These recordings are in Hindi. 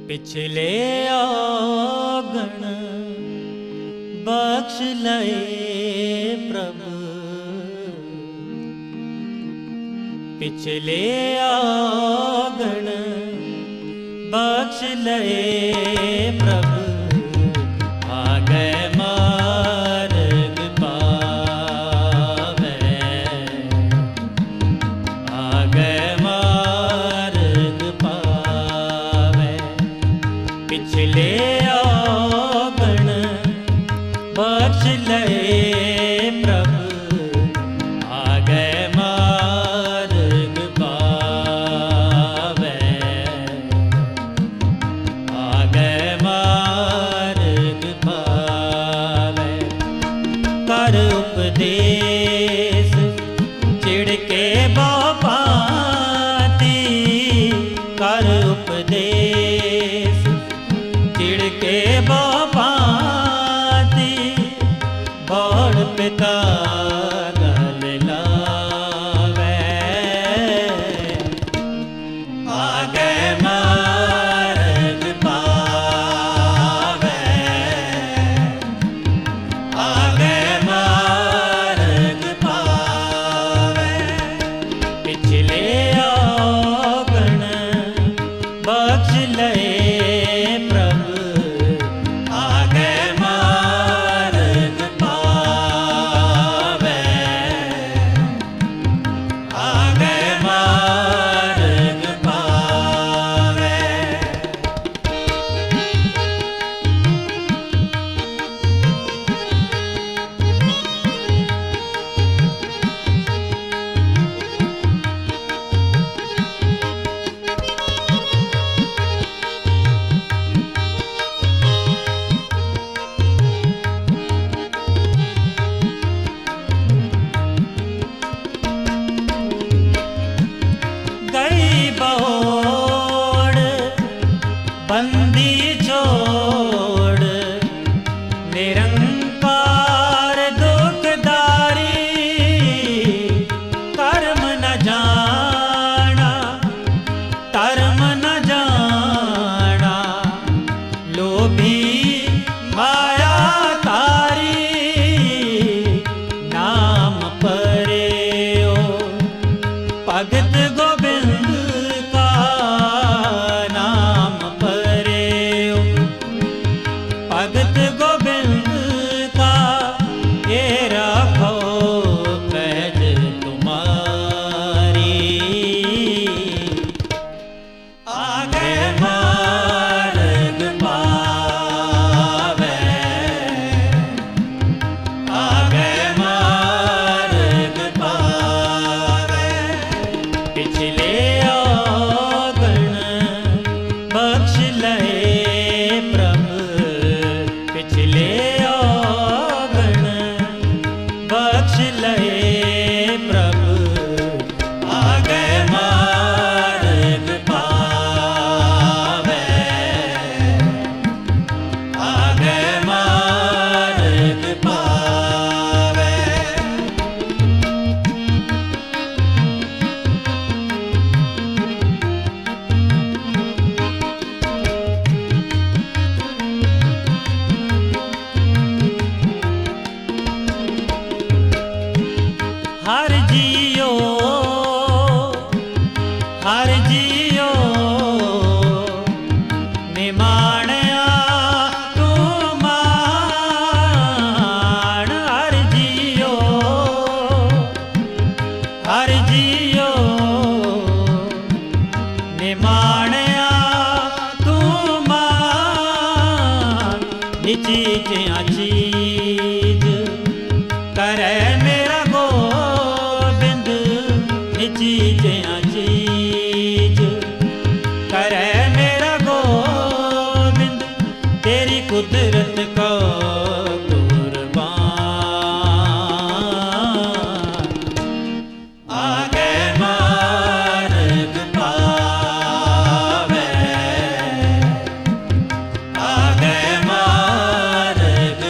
पिछले औगण बख्श लए प्रभु, पिछले औगण बख्श लए प्रभु, आ गए मार्ग पावे, आ गए मार्ग पावे। पिछले औगण बख्श लए प्रभु, आ गए मार्ग पावे, आ गए मार्ग पावे। कर उपदेश चिढ़ के बापाती, कर उपदेश चिढ़ के बापाती, बड़ पिता गल लावे, आ गए मार्ग पावे, आ गए मार्ग पावे। पिछले औगण बख्श लए प्रभु, आ गए मार्ग पावे, आ गए मार्ग पावे। गई बहोड़ बंदी छोड़, निरंकार दुखदारी, कर्म न जाना धर्म न जाना, लोभी माया तारी, नाम परेओ भगत गोविंद का, नाम परेओ भगत गोविंद का, ये रखो पैज तुम्हारी, आ गए मार्ग पावे, आ गए मार्ग पावे। पिछले औगण बख्श लए प्रभु, पिछले औगण बख्श लए प्रभु, आ गए मार्ग पावे, आ गए मार्ग पावे। हर जियो हर जियो निमाणया तू मान, हर जियो निमाणया तू मान। निची जिया चीज करे मेरा गोबिंद, निची जिया चीज करे मेरा गोबिंद, तेरी कुदरत को कुर्बान, आ गए मार्ग पावे, आ गए मार्ग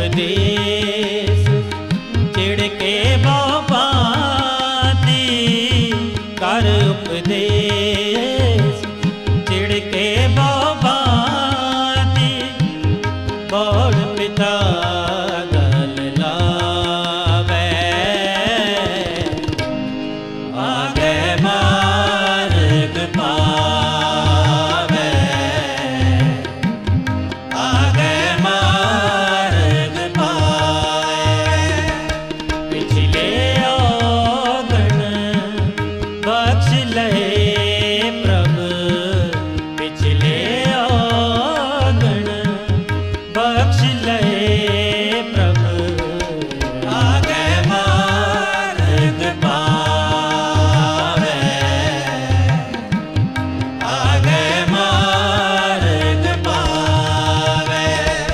उपदेश चिड़ के बाती कर उपदेश चिड़ के बाती बड़ पिता गल लावे आगे मार्ग पावे आगे मार्ग पाए पिछले औगण बख्श ले प्रभु पिछले औगण बख्श ले प्रभु आगे मार्ग पावे आगे मार्ग पावे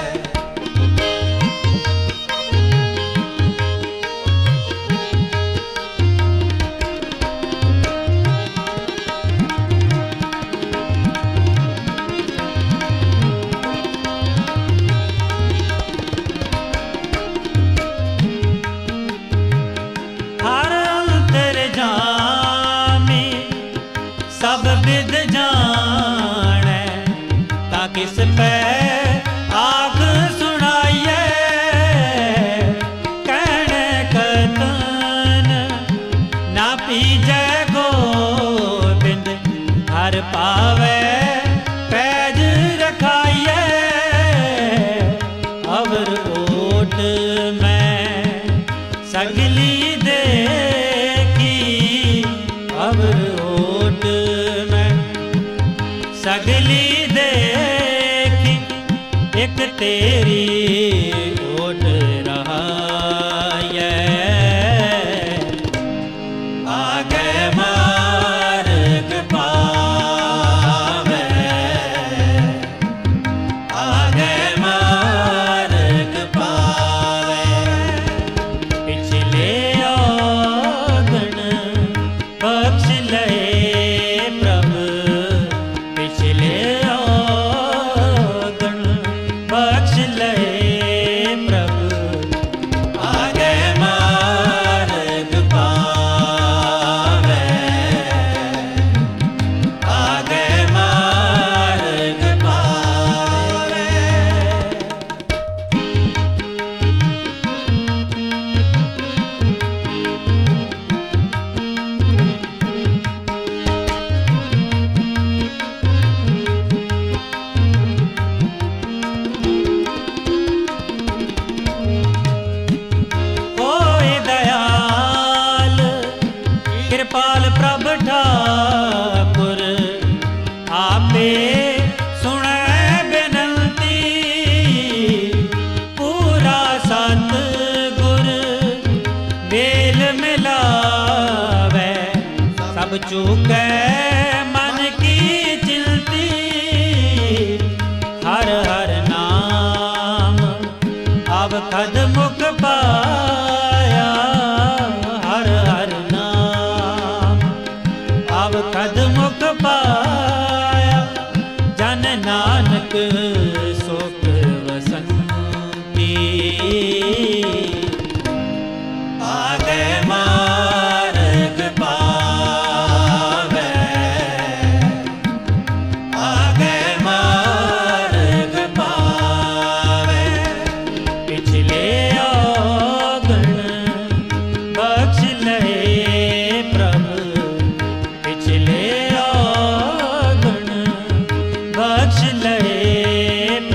हर अंतर जामी सब विद जाने ता किस पे आग सुनाइए कहने कतन ना पीजे गोबिंद हर पावे पैज रखाइए अवर ओट में सगली देखी अवर ओट में सगली देखी एक तेरी ओट रहा ये आगे मार्ग पावे आगे मार्ग पावे पिछले औगण बख्श ले प्रभु पिछले औगण बख्श ले प्रभु आगे मार्ग पावे आगे मार्ग पावे होए दयाल कृपाल प्रभ ठाकुर आपे सुने बेनंती पूरा सतगुर मेल मिलावे सब चूके मन की चिंती हर हर नाम अब खद मुख पाया हर हर नाम अब खद मुख पाया जन नानक सुख वसंती आगे मार्ग पावे आगे मार्ग पावे पिछले औगण बख्श ले प्रभु पिछले औगण बख्श ले